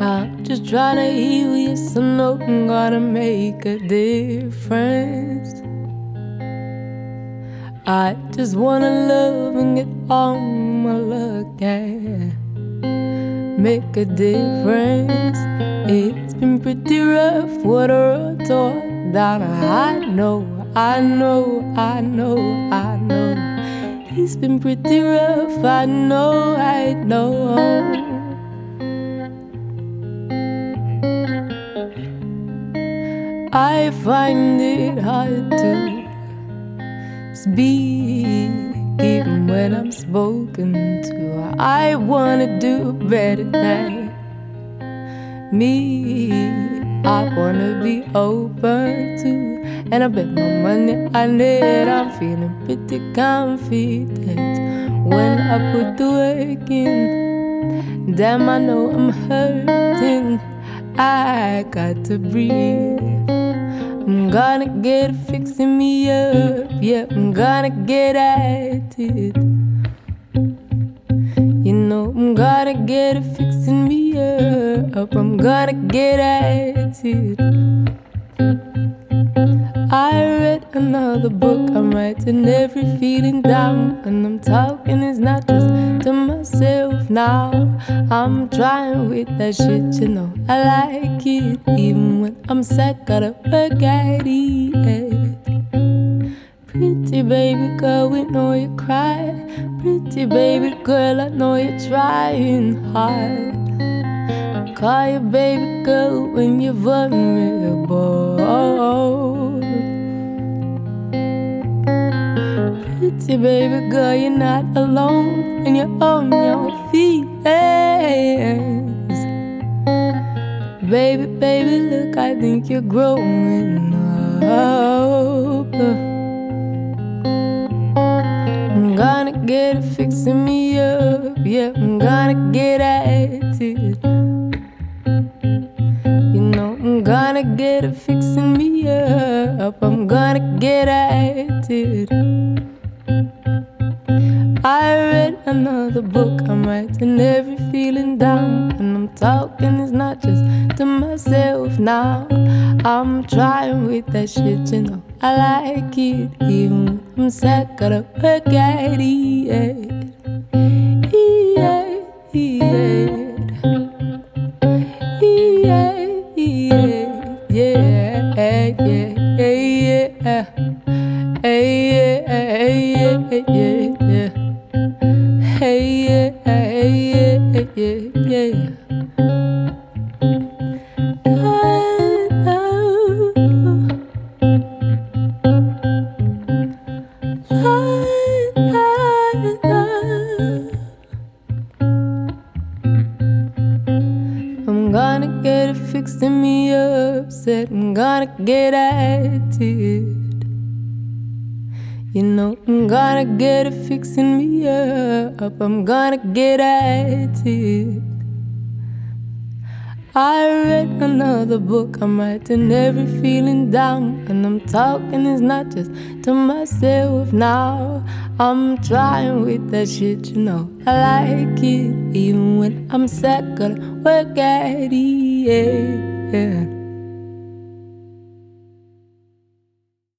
I'm just trying to heal you, so no, I'm gonna make a difference. I just wanna love and get on my luck, yeah. Make a difference. It's been pretty rough, what a road to down. I know. It's been pretty rough, I know. I find it hard to speak, even when I'm spoken to. I wanna do better than me. I wanna be open to, and I bet my money on it. I'm feeling pretty confident when I put the work in. Damn, I know I'm hurting. I got to breathe. I'm gonna get it fixing me up. Yeah, I'm gonna get at it. You know, I'm gonna get it fixing me up. I'm gonna get at it. I read another book, I'm writing every feeling down. And I'm talking, it's not just to myself now. I'm trying with that shit, you know, I like it. Even when I'm sad, gotta work at it. Pretty baby girl, we know you cry. Pretty baby girl, I know you're trying hard. Call you baby girl when you're vulnerable. Pretty baby girl, you're not alone, and you own your feelings. Baby, baby, look, I think you're growing up. I'm gonna get it fixing me up. Yeah, I'm gonna get at it. You know, I'm gonna get it fixing me up. I'm gonna get at it. I read another book, I'm writing every feeling down. And I'm talking, it's not just to myself now. I'm trying with that shit, you know, I like it. Even when I'm sad, gotta work at it. I'm gonna get it fixing me up. Said I'm gonna get at it. You know, I'm gonna get it fixing me up. I'm gonna get at it. I read another book, I'm writing every feeling down. And I'm talking, it's not just to myself now. I'm trying with that shit, you know, I like it. Even when I'm sad, gotta work at it.